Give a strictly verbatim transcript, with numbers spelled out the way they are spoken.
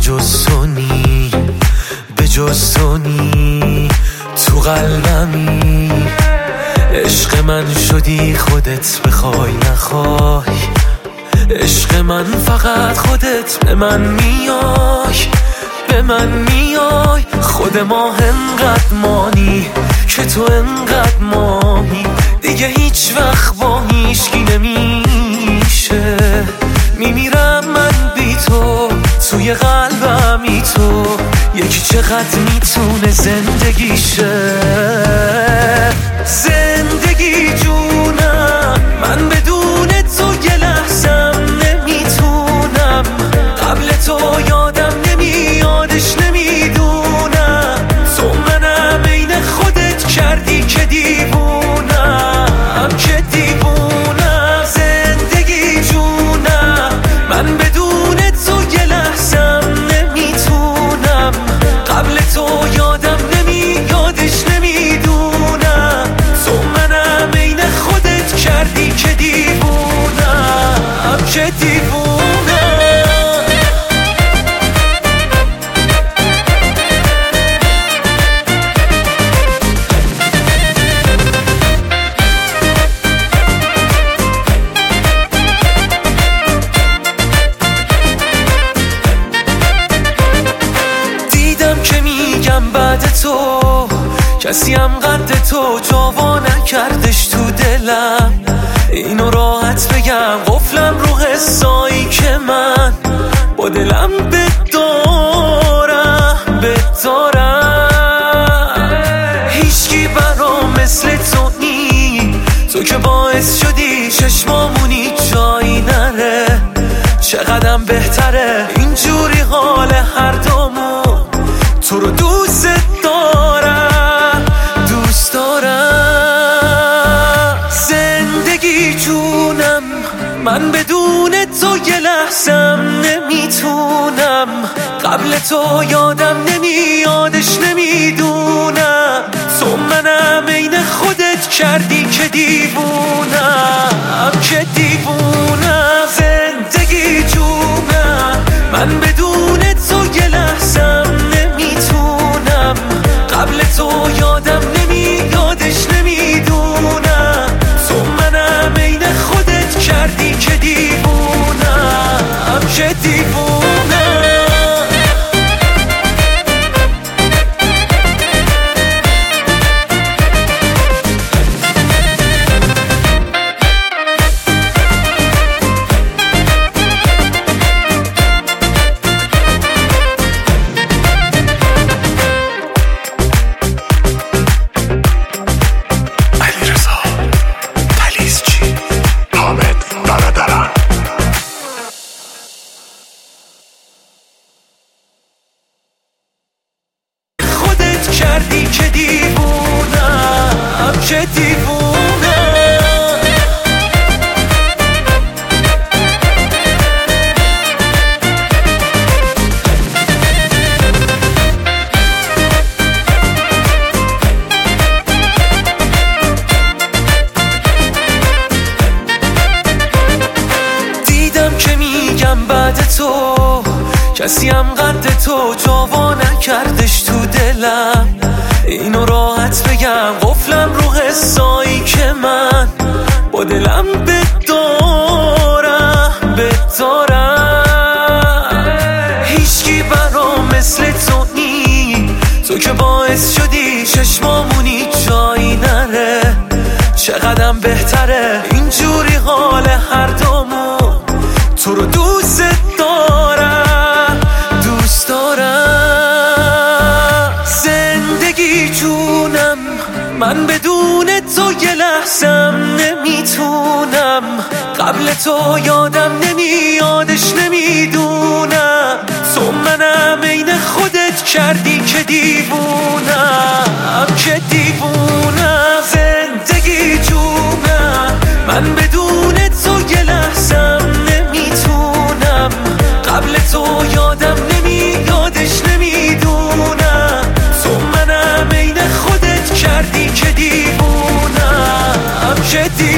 جز تو نی، به جز تو نی، تو قلبمی. عشق من شدی خودت بخوای نخوای، عشق من فقط خودت به من میای، به من میای. خود ما انقدر مانی که تو انقدر مانی، دیگه هیچ وقت با هیچکی نمیشه. میمیرم من بی تو، توی قلبمی تو، یکی چقدر میتونه زندگیشه. زندگی جونم، من بدون تو یه لحظم نمیتونم. قبل تو یادم نمیادش نمیدونم. تو منم عین خودت کردی که دیوونم، که دیوونم. زندگی جونم، من بدون تو یه لحظم نمیتونم. قبل تو یادم نمیادش نمیدونم. تو منم عین خودت کردی که دیوونم، که دیوونم. بعد تو کسی هم قد تو جوا نکردش تو دلم. اینو راحت بگم قفلم رو حسایی که من با دلم بدارم بدارم. هیچکی برام مثل تو نی، تو که باعث شدی چشمامونی جایی نره. چقدرم بهتره اینجوری حال هر دومون. تو رو دوست دارم، دوست دارم. زندگی جونم، من بدون تو یه لحظم نمیتونم. قبل تو یادم نمیادش نمیدونم. تو منم عین خودت کردی که دیوونم، که دیوونم. زندگی جونم، من بدون تو یه لحظم نمیتونم. قبل تو یادم نمیادش نمیدونم. تو منم عین خودت کردی که دیوونم، که دیوونم. کردی که دیوونم، که دیوونم. دیدم که میگم بعد تو کسی هم قد تو جوا نکردش تو دلم. اینو راحت بگم قفلم رو حسایی که من با دلم بدارم بدارم. هیچکی برام مثل تو نی، تو که باعث شدی چشمامونی جایی نره. چقدرم بهتره اینجوری حال هر دومون. تو رو دوست دارم، دوست دارم. زندگی جونم، من بدون تو یه لحظم نمیتونم. قبل تو یادم نمیادش نمیدونم. تو منم عین خودت کردی که دیوونم، که دیوونم. زندگی جونم، من بدون تو یه لحظم نمیتونم. قبل تو یادم نمیادش نمیدونم. تو منم عین خودت کردی که دیوونم، که دیوونم.